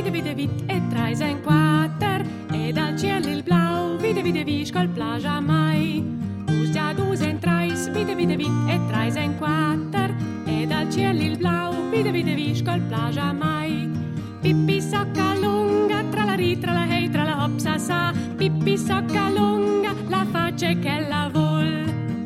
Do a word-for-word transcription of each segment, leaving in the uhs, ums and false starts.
vide vide vit e treis en quater, e dal cielo il blau, vide vide vis col plagia mai. Dus già dus en treis, vide vide vit e treis en quater, e dal cielo il blau, vide vide vis col plagia mai. Pippi socca lunga, tra la ri, tra la hei, tra la hop sa sa, Pippi socca lunga, la face che la vol.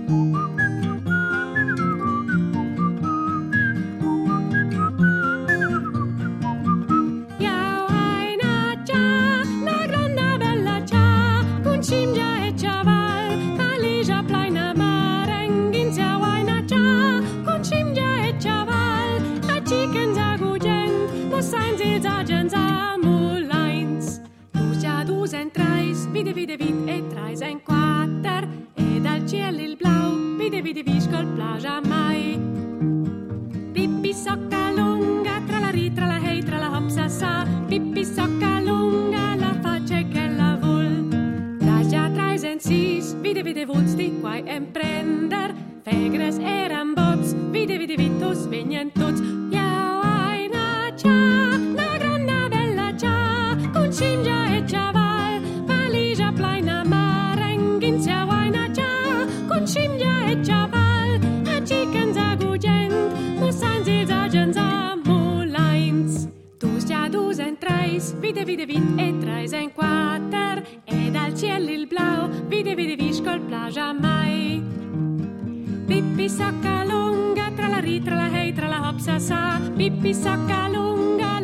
Vide vide vit e treis en quater, e dal cielo il blau, vide vide vis col plagia mai. Pippi socca lunga, tra la ri, tra la hei, tra la hop sa sa, Pippi socca lunga, la face che la vol. Plagia treis en sis, vide vide vuls di quai en prender, fegres eran bots, vide vide vitus venien tots. Iau aina cia, na gronna bella cia, con cingia e ciaval. Plaina marengin sia waina cha, con scimia e chaval, a chicken zagugent, musan zil zagen zamulains. Dus ja dus en treis, vide vide vit e treis en quater, e dal cielo il blau, vide vide vis col plagia mai. Pippi socca lunga, tra la ri, tra la hei, tra la hop sa sa, Pippi socca lunga,